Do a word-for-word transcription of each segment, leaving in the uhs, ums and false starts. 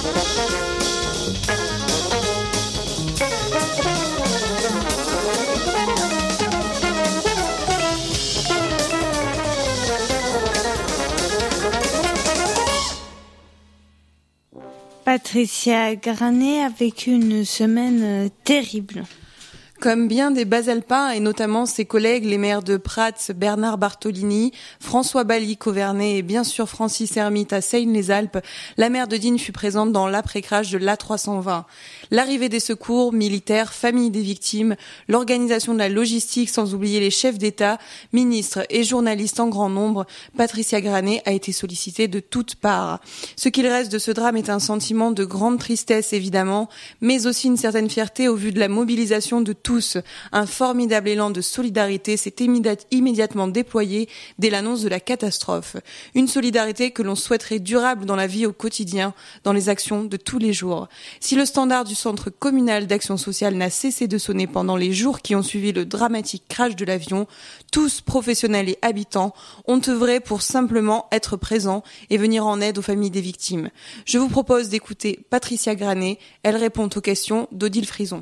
Patricia Granet a vécu une semaine terrible. Comme bien des Bas-Alpins et notamment ses collègues, les maires de Prats, Bernard Bartolini, François Balic-Auvernay et bien sûr Francis Hermite à Seine-les-Alpes, la maire de Digne fut présente dans l'après-crash de l'A trois cent vingt. L'arrivée des secours, militaires, familles des victimes, l'organisation de la logistique sans oublier les chefs d'État, ministres et journalistes en grand nombre, Patricia Granet a été sollicitée de toutes parts. Ce qu'il reste de ce drame est un sentiment de grande tristesse évidemment, mais aussi une certaine fierté au vu de la mobilisation de tous. Un formidable élan de solidarité s'est immédiatement déployé dès l'annonce de la catastrophe. Une solidarité que l'on souhaiterait durable dans la vie au quotidien, dans les actions de tous les jours. Si le standard du Centre communal d'action sociale n'a cessé de sonner pendant les jours qui ont suivi le dramatique crash de l'avion, tous, professionnels et habitants, ont œuvré pour simplement être présents et venir en aide aux familles des victimes. Je vous propose d'écouter Patricia Granet. Elle répond aux questions d'Odile Frison.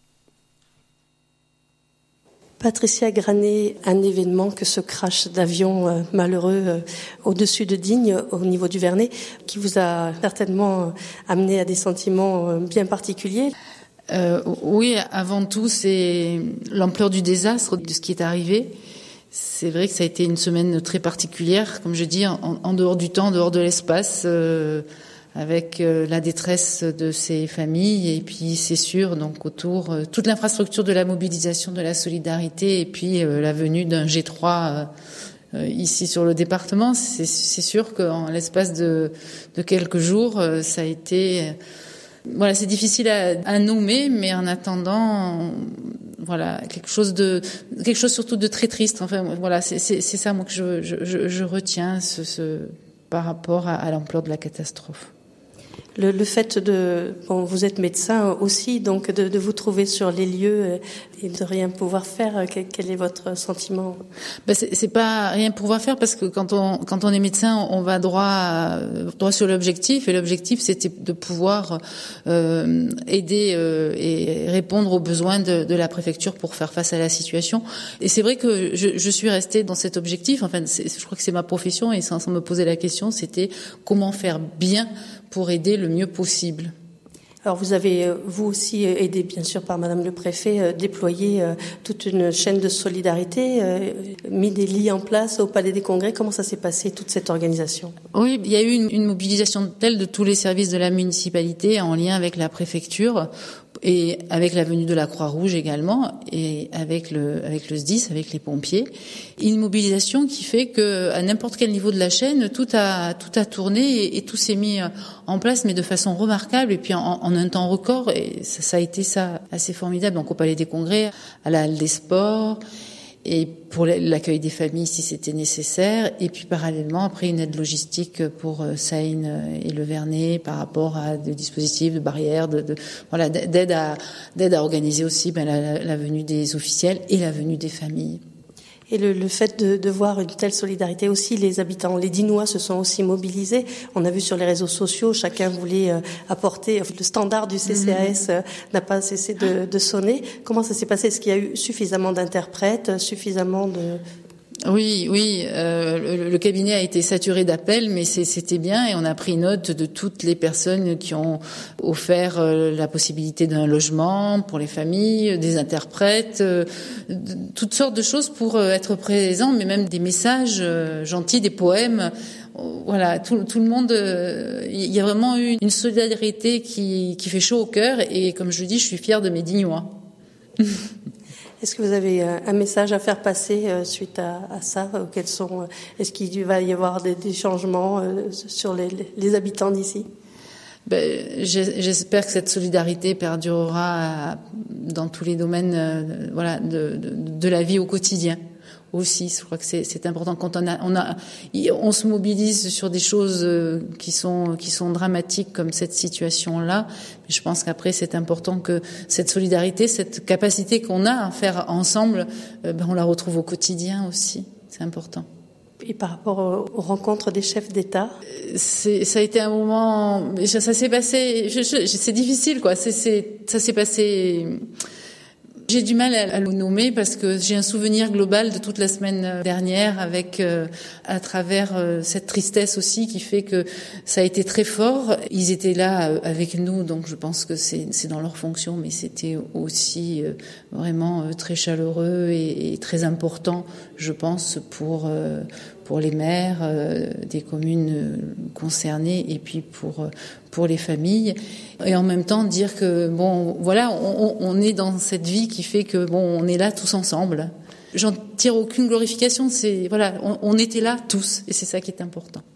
Patricia Granet, un événement que ce crash d'avion euh, malheureux euh, au-dessus de Digne, au niveau du Vernet, qui vous a certainement euh, amené à des sentiments euh, bien particuliers. Euh, oui, avant tout, c'est l'ampleur du désastre, de ce qui est arrivé. C'est vrai que ça a été une semaine très particulière, comme je dis, en, en dehors du temps, en dehors de l'espace, euh, avec euh, la détresse de ces familles, et puis c'est sûr, donc autour, euh, toute l'infrastructure de la mobilisation, de la solidarité, et puis euh, la venue d'un G trois euh, ici sur le département. C'est, c'est sûr qu'en l'espace de, de quelques jours, euh, ça a été... Euh, voilà, c'est difficile à, à nommer, mais en attendant, voilà, quelque chose de, quelque chose surtout de très triste. Enfin, voilà, c'est, c'est, c'est ça moi que je, je, je retiens, ce, ce, par rapport à, à l'ampleur de la catastrophe. Le, le fait de, bon, vous êtes médecin aussi, donc de, de vous trouver sur les lieux et de rien pouvoir faire, quel, quel est votre sentiment? Ben c'est, c'est pas rien pouvoir faire parce que quand on quand on est médecin, on va droit droit sur l'objectif, et l'objectif c'était de pouvoir euh, aider euh, et répondre aux besoins de, de la préfecture pour faire face à la situation. Et c'est vrai que je, je suis restée dans cet objectif. Enfin, c'est, je crois que c'est ma profession, et sans, sans me poser la question, c'était comment faire bien pour aider le mieux possible. Alors vous avez, vous aussi, aidé bien sûr par Madame le Préfet, déployé toute une chaîne de solidarité, mis des lits en place au Palais des Congrès. Comment ça s'est passé, toute cette organisation? Oui, il y a eu une, une mobilisation telle de tous les services de la municipalité en lien avec la préfecture, et avec la venue de la Croix-Rouge également, et avec le avec le S D I S, avec les pompiers. Une mobilisation qui fait que à n'importe quel niveau de la chaîne, tout a tout a tourné et, et tout s'est mis en place, mais de façon remarquable, et puis en, en un temps record. Et ça, ça a été ça assez formidable. Donc au Palais des Congrès, à la Halle des Sports, et pour l'accueil des familles si c'était nécessaire, et puis parallèlement après une aide logistique pour Seine et le Vernet par rapport à des dispositifs de barrières, de, de voilà, d'aide à d'aide à organiser aussi ben, la, la venue des officiels et la venue des familles. Et le, le fait de, de voir une telle solidarité aussi, les habitants, les Dinois se sont aussi mobilisés. On a vu sur les réseaux sociaux, chacun voulait euh, apporter, le standard du C C A S euh, n'a pas cessé de, de sonner. Comment ça s'est passé? Est-ce qu'il y a eu suffisamment d'interprètes, suffisamment de... Oui, oui, euh, le, le cabinet a été saturé d'appels, mais c'est, c'était bien, et on a pris note de toutes les personnes qui ont offert euh, la possibilité d'un logement pour les familles, des interprètes, euh, de, toutes sortes de choses pour euh, être présents, mais même des messages euh, gentils, des poèmes. Voilà, tout, tout le monde, il euh, y a vraiment eu une solidarité qui, qui fait chaud au cœur, et comme je le dis, je suis fière de mes Dignois. Est-ce que vous avez un message à faire passer suite à, à ça? Quels sont, est-ce qu'il va y avoir des, des changements sur les, les habitants d'ici? Ben, j'espère que cette solidarité perdurera dans tous les domaines, euh, voilà, de, de, de la vie au quotidien. Aussi, je crois que c'est, c'est important quand on a, on a, on se mobilise sur des choses qui sont, qui sont dramatiques comme cette situation-là. Mais je pense qu'après, c'est important que cette solidarité, cette capacité qu'on a à faire ensemble, ben on la retrouve au quotidien aussi. C'est important. Et par rapport aux rencontres des chefs d'État, c'est, ça a été un moment, ça, ça s'est passé, je, je, c'est difficile quoi. C'est, c'est, ça s'est passé. J'ai du mal à, à le nommer parce que j'ai un souvenir global de toute la semaine dernière avec, euh, à travers euh, cette tristesse aussi qui fait que ça a été très fort. Ils étaient là euh, avec nous, donc je pense que c'est, c'est dans leur fonction, mais c'était aussi euh, vraiment euh, très chaleureux et, et très important, je pense, pour euh, pour les maires euh, des communes concernées et puis pour pour les familles. Et en même temps dire que bon, voilà, on, on est dans cette vie qui fait que bon, on est là tous ensemble. J'en tire aucune glorification. C'est voilà, on, on était là tous, et c'est ça qui est important.